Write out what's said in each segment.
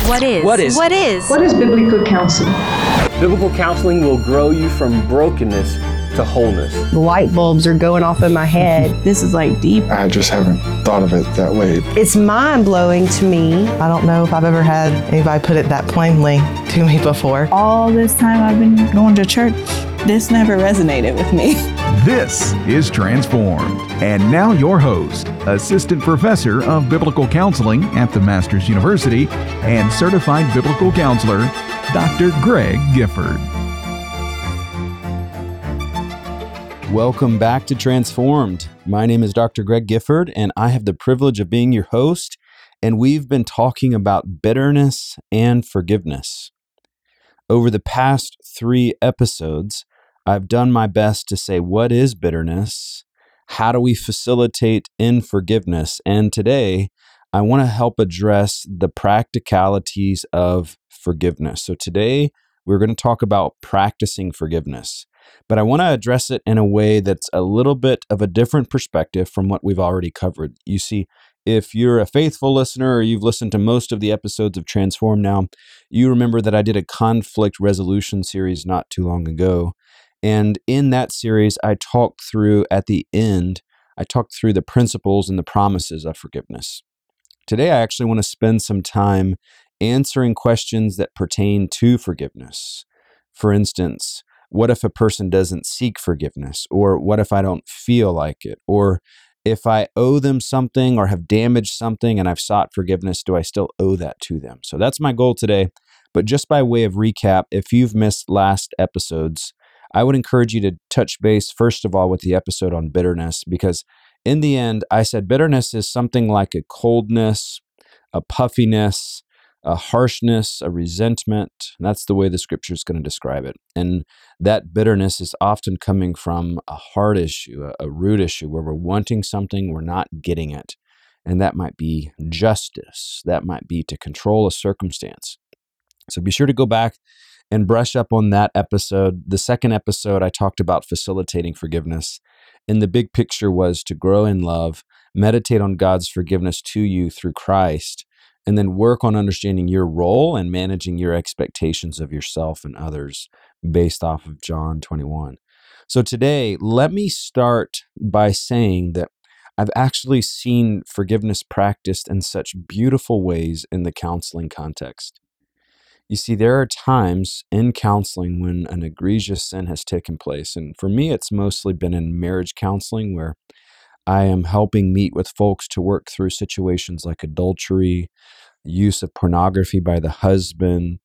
What is biblical counseling? Biblical counseling will grow you from brokenness to wholeness. The light bulbs are going off in my head. This is like deep. I just haven't thought of it that way. It's mind-blowing to me. I don't know if I've ever had anybody put it that plainly to me before. All this time I've been going to church, this never resonated with me. This is Transformed. And now your host, Assistant Professor of Biblical Counseling at the Masters University and Certified Biblical Counselor, Dr. Greg Gifford. Welcome back to Transformed. My name is Dr. Greg Gifford, and I have the privilege of being your host, and we've been talking about bitterness and forgiveness. Over the past 3 episodes, I've done my best to say, what is bitterness? How do we facilitate in forgiveness? And today, I want to help address the practicalities of forgiveness. So today, we're going to talk about practicing forgiveness. But I want to address it in a way that's a little bit of a different perspective from what we've already covered. You see, if you're a faithful listener or you've listened to most of the episodes of Transform now, you remember that I did a conflict resolution series not too long ago. And in that series, I talked through the principles and the promises of forgiveness. Today, I actually want to spend some time answering questions that pertain to forgiveness. For instance, what if a person doesn't seek forgiveness? Or what if I don't feel like it? Or if I owe them something or have damaged something and I've sought forgiveness, do I still owe that to them? So that's my goal today. But just by way of recap, if you've missed last episodes, I would encourage you to touch base, first of all, with the episode on bitterness, because in the end, I said bitterness is something like a coldness, a puffiness, a harshness, a resentment. That's the way the scripture is going to describe it. And that bitterness is often coming from a heart issue, a root issue where we're wanting something, we're not getting it. And that might be justice. That might be to control a circumstance. So be sure to go back and brush up on that episode. The second episode, I talked about facilitating forgiveness. And the big picture was to grow in love, meditate on God's forgiveness to you through Christ, and then work on understanding your role and managing your expectations of yourself and others based off of John 21. So today, let me start by saying that I've actually seen forgiveness practiced in such beautiful ways in the counseling context. You see, there are times in counseling when an egregious sin has taken place. And for me, it's mostly been in marriage counseling where I am helping meet with folks to work through situations like adultery, use of pornography by the husband,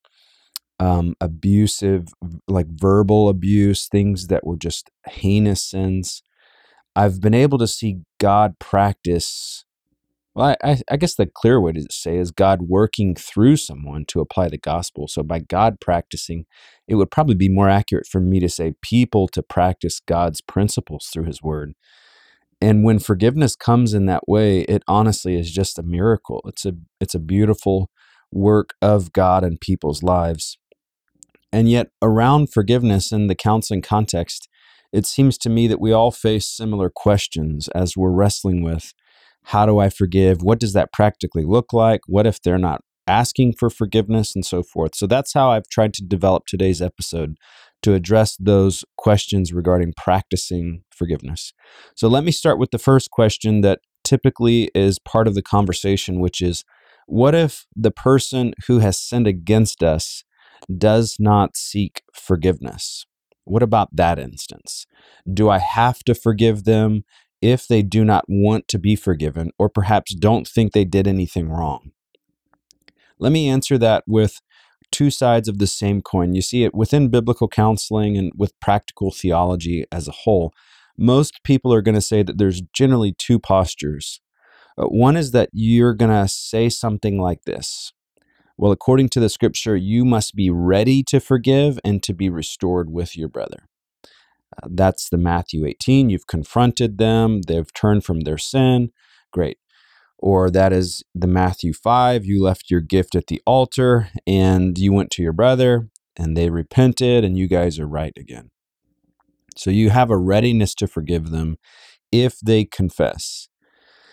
abusive, like verbal abuse, things that were just heinous sins. I've been able to see God practice. Well, I guess the clear way to say is God working through someone to apply the gospel. So by God practicing, it would probably be more accurate for me to say people to practice God's principles through his word. And when forgiveness comes in that way, it honestly is just a miracle. It's a beautiful work of God in people's lives. And yet around forgiveness in the counseling context, it seems to me that we all face similar questions as we're wrestling with, how do I forgive? What does that practically look like? What if they're not asking for forgiveness and so forth? So that's how I've tried to develop today's episode to address those questions regarding practicing forgiveness. So let me start with the first question that typically is part of the conversation, which is, what if the person who has sinned against us does not seek forgiveness? What about that instance? Do I have to forgive them if they do not want to be forgiven, or perhaps don't think they did anything wrong? Let me answer that with 2 sides of the same coin. You see it within biblical counseling and with practical theology as a whole. Most people are going to say that there's generally 2 postures. One is that you're going to say something like this. Well, according to the scripture, you must be ready to forgive and to be restored with your brother. That's the Matthew 18. You've confronted them. They've turned from their sin. Great. Or that is the Matthew 5. You left your gift at the altar and you went to your brother and they repented and you guys are right again. So you have a readiness to forgive them if they confess.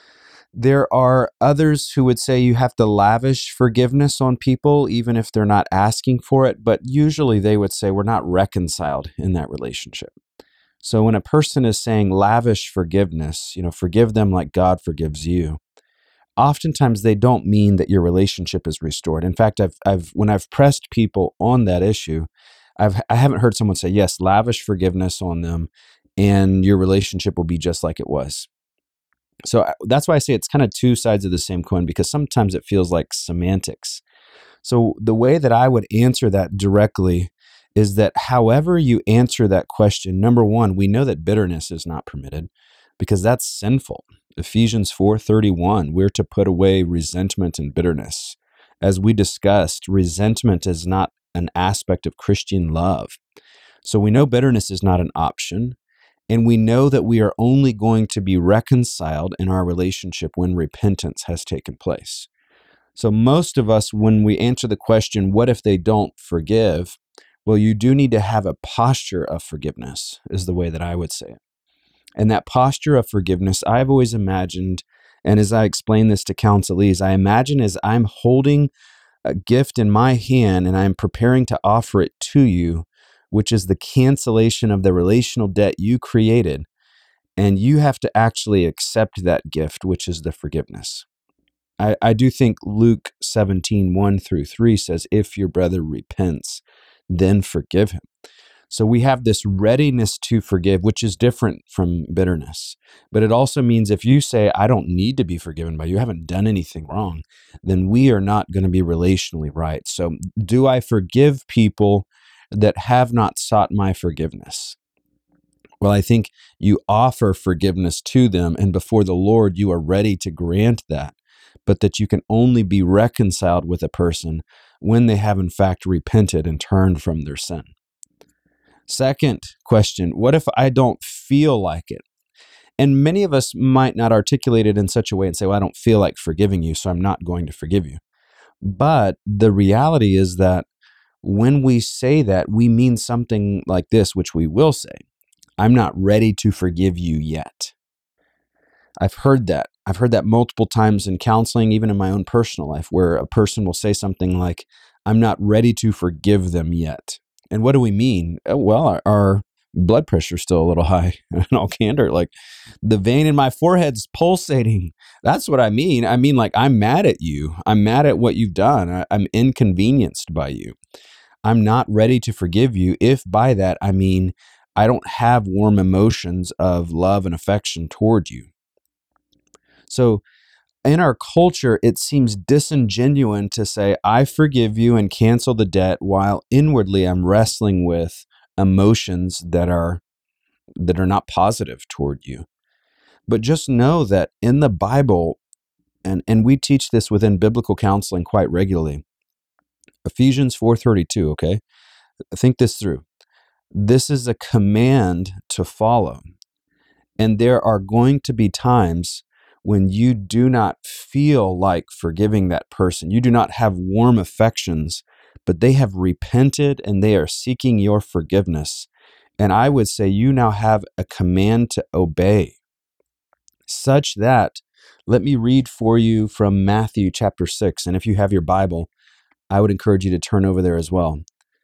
There are others who would say you have to lavish forgiveness on people, even if they're not asking for it. But usually they would say we're not reconciled in that relationship. So when a person is saying lavish forgiveness, forgive them like God forgives you, oftentimes they don't mean that your relationship is restored. In fact, when I've pressed people on that issue, I haven't heard someone say, yes, lavish forgiveness on them and your relationship will be just like it was. So that's why I say it's kind of two sides of the same coin, because sometimes it feels like semantics. So the way that I would answer that directly is that however you answer that question, number one, we know that bitterness is not permitted because that's sinful. Ephesians 4:31, we're to put away resentment and bitterness. As we discussed, resentment is not an aspect of Christian love. So we know bitterness is not an option, and we know that we are only going to be reconciled in our relationship when repentance has taken place. So most of us, when we answer the question, what if they don't forgive? Well, you do need to have a posture of forgiveness, is the way that I would say it. And that posture of forgiveness, I've always imagined, and as I explain this to counselees, I imagine as I'm holding a gift in my hand and I'm preparing to offer it to you, which is the cancellation of the relational debt you created, and you have to actually accept that gift, which is the forgiveness. I do think Luke 17:1-3 says, if your brother repents, then forgive him. So we have this readiness to forgive, which is different from bitterness. But it also means if you say, I don't need to be forgiven by you, I haven't done anything wrong, then we are not going to be relationally right. So do I forgive people that have not sought my forgiveness? Well, I think you offer forgiveness to them, and before the Lord, you are ready to grant that, but that you can only be reconciled with a person when they have in fact repented and turned from their sin. Second question, what if I don't feel like it? And many of us might not articulate it in such a way and say, well, I don't feel like forgiving you, so I'm not going to forgive you. But the reality is that when we say that, we mean something like this, which we will say, I'm not ready to forgive you yet. I've heard that. I've heard that multiple times in counseling, even in my own personal life, where a person will say something like, I'm not ready to forgive them yet. And what do we mean? Well, our blood pressure is still a little high, in all candor. Like the vein in my forehead's pulsating. That's what I mean. I mean, like, I'm mad at you. I'm mad at what you've done. I'm inconvenienced by you. I'm not ready to forgive you. If by that, I mean, I don't have warm emotions of love and affection toward you. So in our culture, it seems disingenuous to say, I forgive you and cancel the debt, while inwardly I'm wrestling with emotions that are not positive toward you. But just know that in the Bible, and we teach this within biblical counseling quite regularly, Ephesians 4:32, okay? Think this through. This is a command to follow. And there are going to be times when you do not feel like forgiving that person. You do not have warm affections, but they have repented and they are seeking your forgiveness. And I would say you now have a command to obey, such that, let me read for you from Matthew chapter 6. And if you have your Bible, I would encourage you to turn over there as well.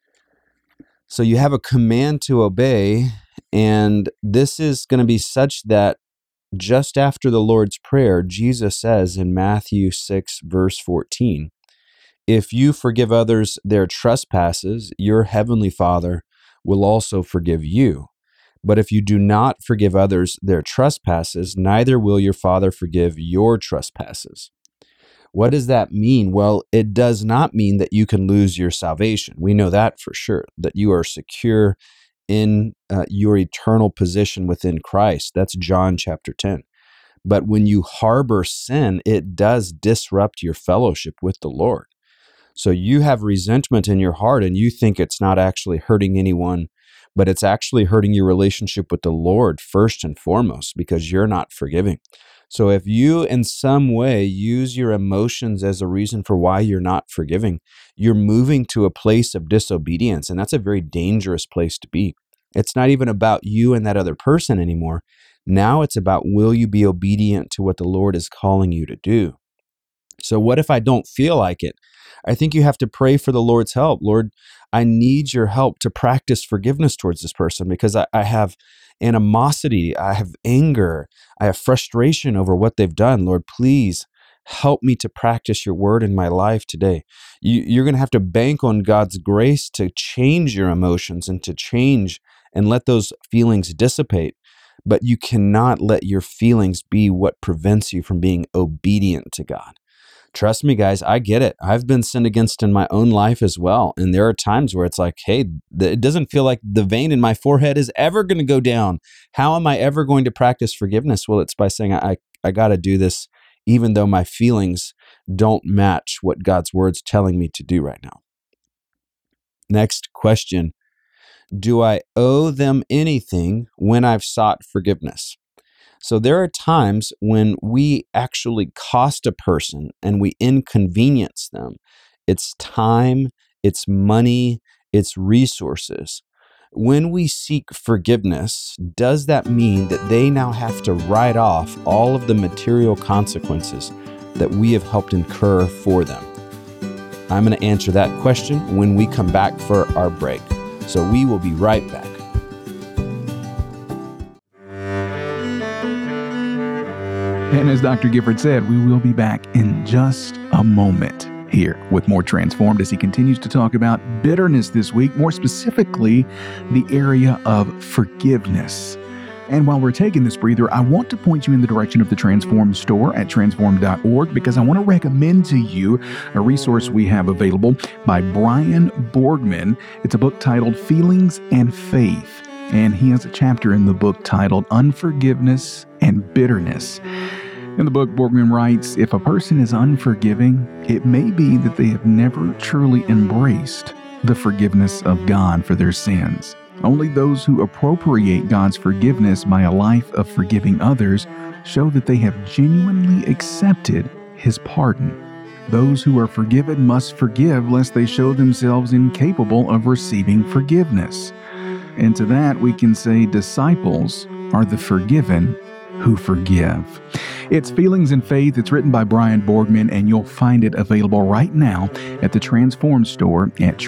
So you have a command to obey, and this is going to be such that just after the Lord's Prayer, Jesus says in Matthew 6, verse 14, if you forgive others their trespasses, your heavenly Father will also forgive you. But if you do not forgive others their trespasses, neither will your Father forgive your trespasses. What does that mean? Well, it does not mean that you can lose your salvation. We know that for sure, that you are secure in your eternal position within Christ. That's John chapter 10. But when you harbor sin, it does disrupt your fellowship with the Lord. So you have resentment in your heart and you think it's not actually hurting anyone, but it's actually hurting your relationship with the Lord first and foremost, because you're not forgiving. So if you in some way use your emotions as a reason for why you're not forgiving, you're moving to a place of disobedience, and that's a very dangerous place to be. It's not even about you and that other person anymore. Now it's about, will you be obedient to what the Lord is calling you to do? So what if I don't feel like it? I think you have to pray for the Lord's help. Lord, I need your help to practice forgiveness towards this person because I have animosity, I have anger, I have frustration over what they've done. Lord, please help me to practice your word in my life today. You're going to have to bank on God's grace to change your emotions and to change and let those feelings dissipate. But you cannot let your feelings be what prevents you from being obedient to God. Trust me, guys, I get it. I've been sinned against in my own life as well. And there are times where it's like, hey, it doesn't feel like the vein in my forehead is ever going to go down. How am I ever going to practice forgiveness? Well, it's by saying I got to do this even though my feelings don't match what God's word's telling me to do right now. Next question. Do I owe them anything when I've sought forgiveness? So there are times when we actually cost a person and we inconvenience them. It's time, it's money, it's resources. When we seek forgiveness, does that mean that they now have to write off all of the material consequences that we have helped incur for them? I'm going to answer that question when we come back for our break. So we will be right back. And as Dr. Gifford said, we will be back in just a moment here with more Transformed as he continues to talk about bitterness this week, more specifically, the area of forgiveness. And while we're taking this breather, I want to point you in the direction of the Transformed store at transformed.org because I want to recommend to you a resource we have available by Brian Borgman. It's a book titled Feelings and Faith. And he has a chapter in the book titled Unforgiveness and Bitterness. In the book, Borgman writes, if a person is unforgiving, it may be that they have never truly embraced the forgiveness of God for their sins. Only those who appropriate God's forgiveness by a life of forgiving others show that they have genuinely accepted His pardon. Those who are forgiven must forgive lest they show themselves incapable of receiving forgiveness. And to that we can say disciples are the forgiven who forgive. It's Feelings and Faith. It's written by Brian Borgman, and you'll find it available right now at the Transformed store at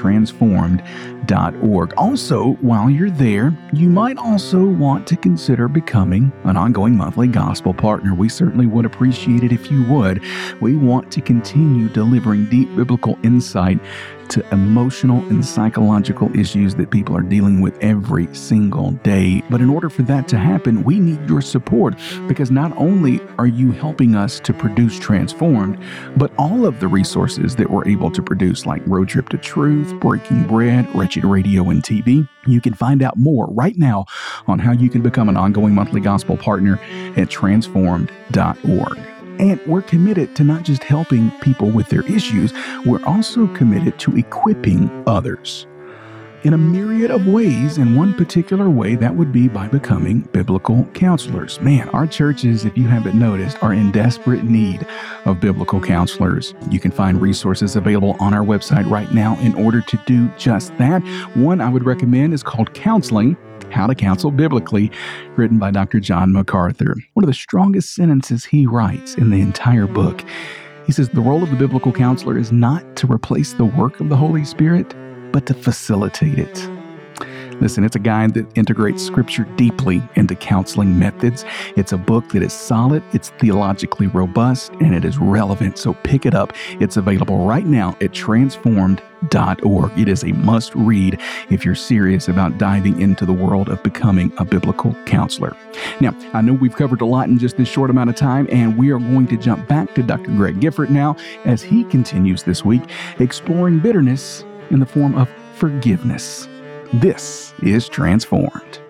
transformed.org. Also, while you're there, you might also want to consider becoming an ongoing monthly gospel partner. We certainly would appreciate it if you would. We want to continue delivering deep biblical insight to emotional and psychological issues that people are dealing with every single day. But in order for that to happen, we need your support because not only are you helping us to produce Transformed, but all of the resources that we're able to produce like Road Trip to Truth, Breaking Bread, Wretched Radio and TV, you can find out more right now on how you can become an ongoing monthly gospel partner at transformed.org. And we're committed to not just helping people with their issues, we're also committed to equipping others in a myriad of ways. In one particular way, that would be by becoming biblical counselors. Man, our churches, if you haven't noticed, are in desperate need of biblical counselors. You can find resources available on our website right now in order to do just that. One I would recommend is called Counseling: How to Counsel Biblically, written by Dr. John MacArthur. One of the strongest sentences he writes in the entire book. He says, the role of the biblical counselor is not to replace the work of the Holy Spirit, but to facilitate it. Listen, it's a guide that integrates Scripture deeply into counseling methods. It's a book that is solid, it's theologically robust, and it is relevant. So pick it up. It's available right now at transformed.org. It is a must-read if you're serious about diving into the world of becoming a biblical counselor. Now, I know we've covered a lot in just this short amount of time, and we are going to jump back to Dr. Greg Gifford now as he continues this week exploring bitterness in the form of forgiveness. This is Transformed.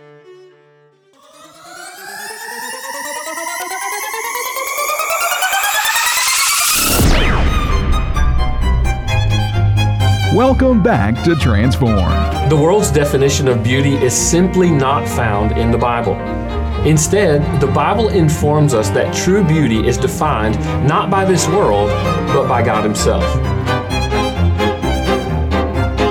Welcome back to Transformed. The world's definition of beauty is simply not found in the Bible. Instead, the Bible informs us that true beauty is defined not by this world, but by God Himself.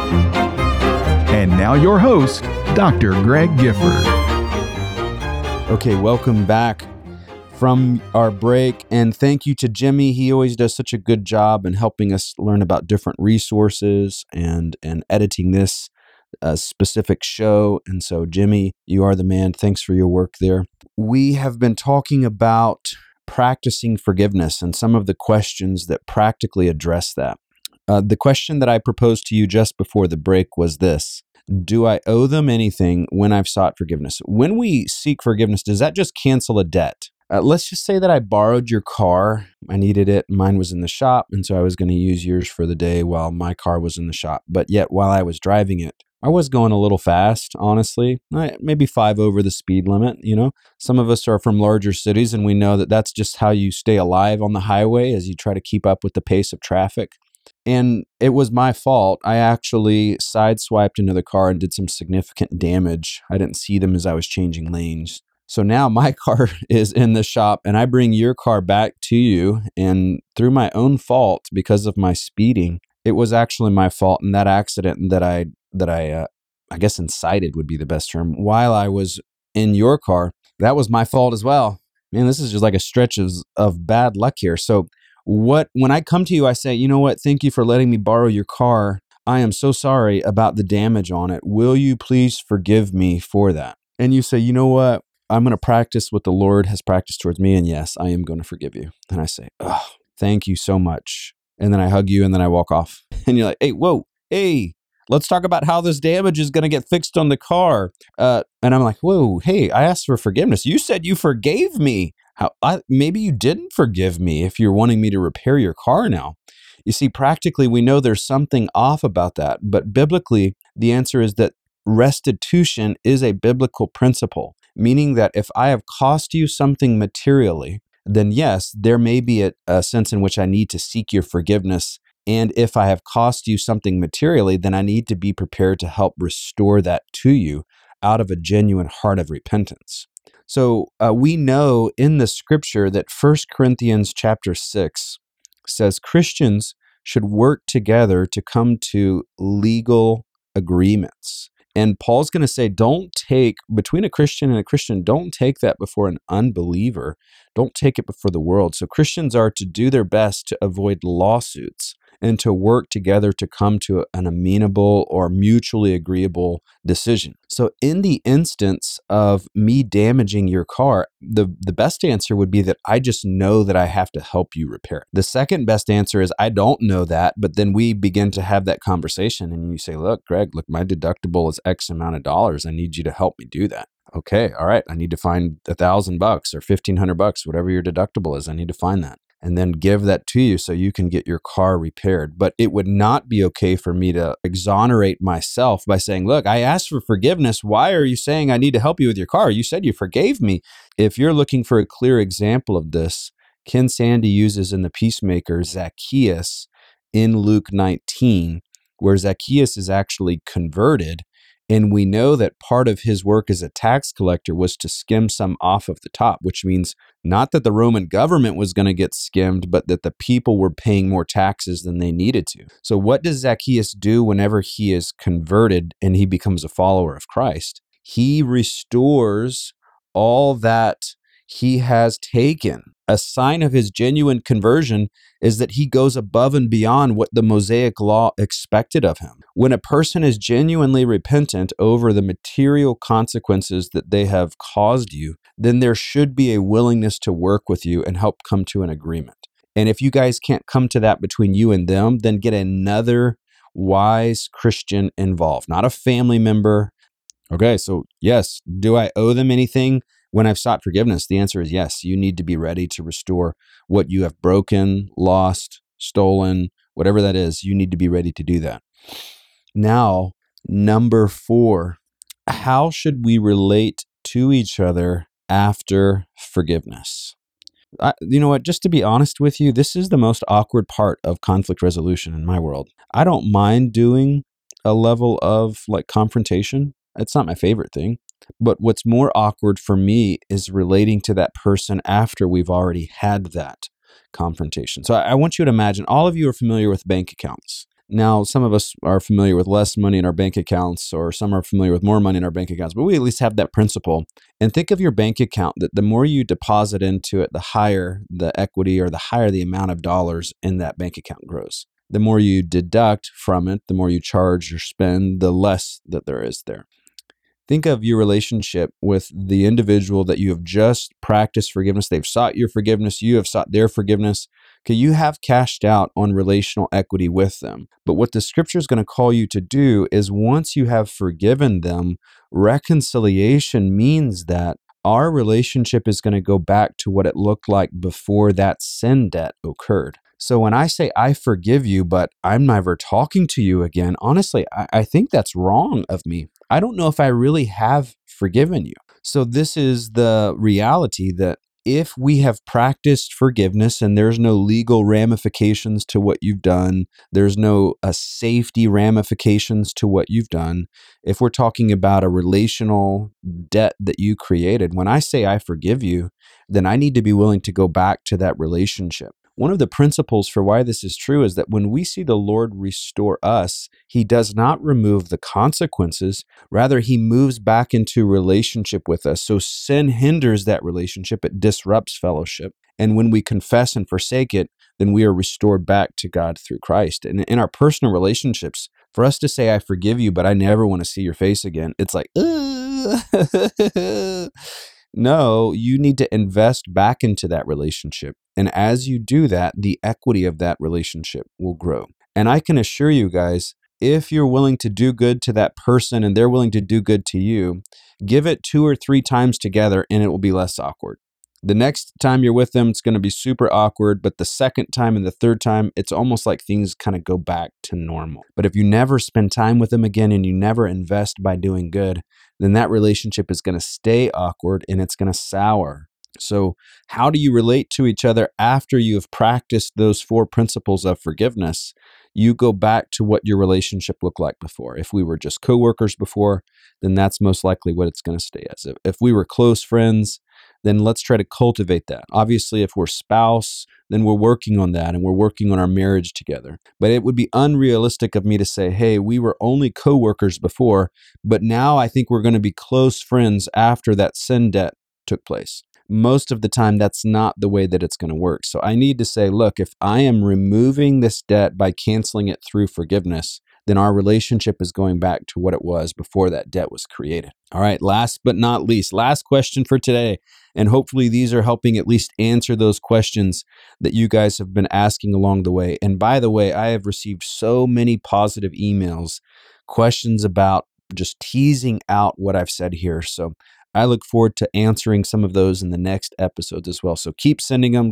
And now your host, Dr. Greg Gifford. Okay, welcome back from our break. And thank you to Jimmy. He always does such a good job in helping us learn about different resources and editing this specific show. And so, Jimmy, you are the man. Thanks for your work there. We have been talking about practicing forgiveness and some of the questions that practically address that. The question that I proposed to you just before the break was this: do I owe them anything when I've sought forgiveness? When we seek forgiveness, does that just cancel a debt? Let's just say that I borrowed your car. I needed it. Mine was in the shop, and so I was going to use yours for the day while my car was in the shop. But yet, while I was driving it, I was going a little fast, honestly, maybe 5 over the speed limit. Some of us are from larger cities, and we know that that's just how you stay alive on the highway as you try to keep up with the pace of traffic. And it was my fault. I actually sideswiped another car and did some significant damage. I didn't see them as I was changing lanes. So now my car is in the shop, and I bring your car back to you. And through my own fault, because of my speeding, it was actually my fault. And that accident that I guess incited would be the best term, while I was in your car, that was my fault as well. Man, this is just like a stretch of bad luck here. So when I come to you, I say, you know what? Thank you for letting me borrow your car. I am so sorry about the damage on it. Will you please forgive me for that? And you say, you know what? I'm going to practice what the Lord has practiced towards me. And yes, I am going to forgive you. And I say, oh, thank you so much. And then I hug you and then I walk off. And you're like, hey, let's talk about how this damage is going to get fixed on the car. And I'm like, whoa, hey, I asked for forgiveness. You said you forgave me. Maybe you didn't forgive me if you're wanting me to repair your car now. You see, practically, we know there's something off about that. But biblically, the answer is that restitution is a biblical principle, meaning that if I have cost you something materially, then yes, there may be a sense in which I need to seek your forgiveness. And if I have cost you something materially, then I need to be prepared to help restore that to you out of a genuine heart of repentance. So we know in the scripture that 1 Corinthians chapter 6 says Christians should work together to come to legal agreements. And Paul's going to say, between a Christian and a Christian, don't take that before an unbeliever. Don't take it before the world. So Christians are to do their best to avoid lawsuits and to work together to come to an amenable or mutually agreeable decision. So in the instance of me damaging your car, the best answer would be that I just know that I have to help you repair it. The second best answer is I don't know that, but then we begin to have that conversation and you say, look, Greg, my deductible is X amount of dollars. I need you to help me do that. Okay, all right. I need to find $1,000 or $1,500, whatever your deductible is. I need to find that. And then give that to you so you can get your car repaired. But it would not be okay for me to exonerate myself by saying, look, I asked for forgiveness. Why are you saying I need to help you with your car? You said you forgave me. If you're looking for a clear example of this, Ken Sande uses in The Peacemaker Zacchaeus in Luke 19, where Zacchaeus is actually converted. And we know that part of his work as a tax collector was to skim some off of the top, which means not that the Roman government was going to get skimmed, but that the people were paying more taxes than they needed to. So what does Zacchaeus do whenever he is converted and he becomes a follower of Christ? He restores all that he has taken. A sign of his genuine conversion is that he goes above and beyond what the Mosaic law expected of him. When a person is genuinely repentant over the material consequences that they have caused you, then there should be a willingness to work with you and help come to an agreement. And if you guys can't come to that between you and them, then get another wise Christian involved, not a family member. Okay, so yes, do I owe them anything when I've sought forgiveness? The answer is yes. You need to be ready to restore what you have broken, lost, stolen, whatever that is. You need to be ready to do that. Now, number 4, how should we relate to each other after forgiveness? You know what? Just to be honest with you, this is the most awkward part of conflict resolution in my world. I don't mind doing a level of confrontation. It's not my favorite thing. But what's more awkward for me is relating to that person after we've already had that confrontation. So I want you to imagine, all of you are familiar with bank accounts. Now, some of us are familiar with less money in our bank accounts, or some are familiar with more money in our bank accounts, but we at least have that principle. And think of your bank account that the more you deposit into it, the higher the equity or the higher the amount of dollars in that bank account grows. The more you deduct from it, the more you charge or spend, the less that there is there. Think of your relationship with the individual that you have just practiced forgiveness. They've sought your forgiveness. You have sought their forgiveness. Okay, you have cashed out on relational equity with them. But what the scripture is going to call you to do is once you have forgiven them, reconciliation means that our relationship is going to go back to what it looked like before that sin debt occurred. So when I say I forgive you, but I'm never talking to you again, honestly, I think that's wrong of me. I don't know if I really have forgiven you. So this is the reality that if we have practiced forgiveness and there's no legal ramifications to what you've done, there's no safety ramifications to what you've done, if we're talking about a relational debt that you created, when I say I forgive you, then I need to be willing to go back to that relationship. One of the principles for why this is true is that when we see the Lord restore us, he does not remove the consequences. Rather, he moves back into relationship with us. So sin hinders that relationship. It disrupts fellowship. And when we confess and forsake it, then we are restored back to God through Christ. And in our personal relationships, for us to say, I forgive you, but I never want to see your face again, it's like, no, you need to invest back into that relationship. And as you do that, the equity of that relationship will grow. And I can assure you guys, if you're willing to do good to that person and they're willing to do good to you, give it 2 or 3 times together and it will be less awkward. The next time you're with them, it's going to be super awkward. But the second time and the third time, it's almost like things kind of go back to normal. But if you never spend time with them again and you never invest by doing good, then that relationship is going to stay awkward and it's going to sour. So how do you relate to each other after you have practiced those 4 principles of forgiveness? You go back to what your relationship looked like before. If we were just coworkers before, then that's most likely what it's going to stay as. If we were close friends, then let's try to cultivate that. Obviously, if we're spouse, then we're working on that and we're working on our marriage together. But it would be unrealistic of me to say, hey, we were only coworkers before, but now I think we're going to be close friends after that sin debt took place. Most of the time, that's not the way that it's going to work. So I need to say, look, if I am removing this debt by canceling it through forgiveness, then our relationship is going back to what it was before that debt was created. All right, last but not least, last question for today. And hopefully these are helping at least answer those questions that you guys have been asking along the way. And by the way, I have received so many positive emails, questions about just teasing out what I've said here. So I look forward to answering some of those in the next episodes as well. So keep sending them,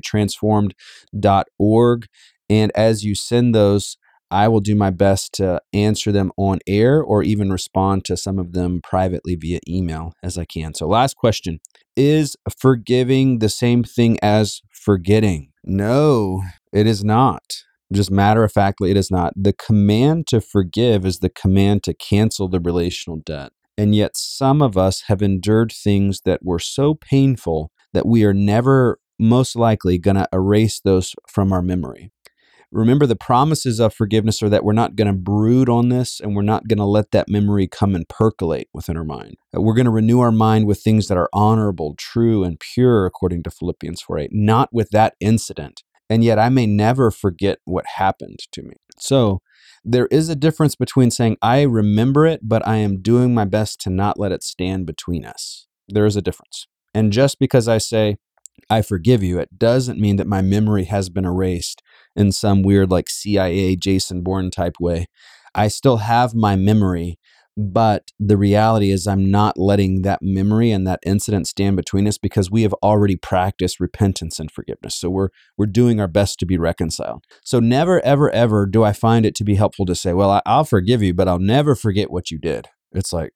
greg@transformed.org. And as you send those, I will do my best to answer them on air or even respond to some of them privately via email as I can. So last question, is forgiving the same thing as forgetting? No, it is not. Just matter-of-factly, it is not. The command to forgive is the command to cancel the relational debt. And yet some of us have endured things that were so painful that we are never most likely going to erase those from our memory. Remember, the promises of forgiveness are that we're not going to brood on this and we're not going to let that memory come and percolate within our mind. We're going to renew our mind with things that are honorable, true, and pure, according to Philippians 4:8, not with that incident. And yet I may never forget what happened to me. So there is a difference between saying, I remember it, but I am doing my best to not let it stand between us. There is a difference. And just because I say, I forgive you, it doesn't mean that my memory has been erased in some weird like CIA Jason Bourne type way. I still have my memory, but the reality is I'm not letting that memory and that incident stand between us because we have already practiced repentance and forgiveness. So we're doing our best to be reconciled. So never, ever, ever do I find it to be helpful to say, well, I'll forgive you, but I'll never forget what you did. It's like,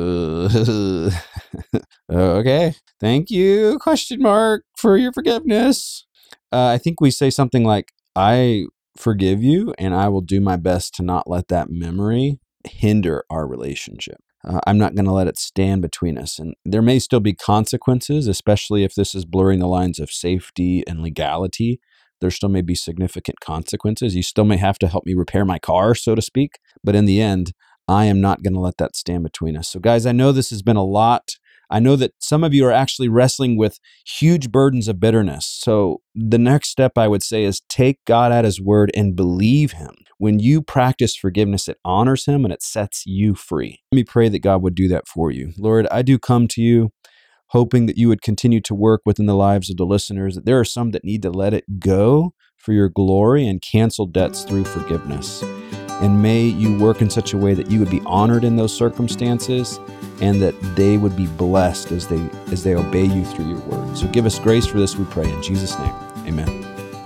okay, thank you, ? For your forgiveness. I think we say something like, I forgive you and I will do my best to not let that memory hinder our relationship. I'm not going to let it stand between us. And there may still be consequences, especially if this is blurring the lines of safety and legality. there still may be significant consequences. You still may have to help me repair my car, so to speak. But in the end, I am not going to let that stand between us. So guys, I know this has been a lot. I know that some of you are actually wrestling with huge burdens of bitterness. So the next step I would say is take God at his word and believe him. When you practice forgiveness, it honors him and it sets you free. Let me pray that God would do that for you. Lord, I do come to you hoping that you would continue to work within the lives of the listeners, that there are some that need to let it go for your glory and cancel debts through forgiveness. And may you work in such a way that you would be honored in those circumstances and that they would be blessed as they obey you through your word. So give us grace for this, we pray in Jesus' name. Amen.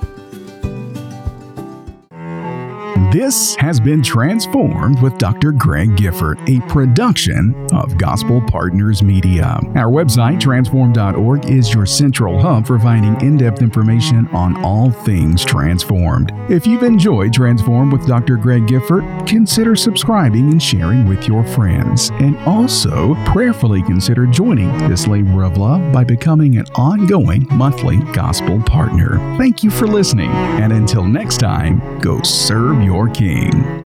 This has been Transformed with Dr. Greg Gifford, a production of Gospel Partners Media. Our website, transformed.org, is your central hub providing in-depth information on all things transformed. If you've enjoyed Transformed with Dr. Greg Gifford, consider subscribing and sharing with your friends. And also, prayerfully consider joining this labor of love by becoming an ongoing monthly gospel partner. Thank you for listening, and until next time, go serve your King.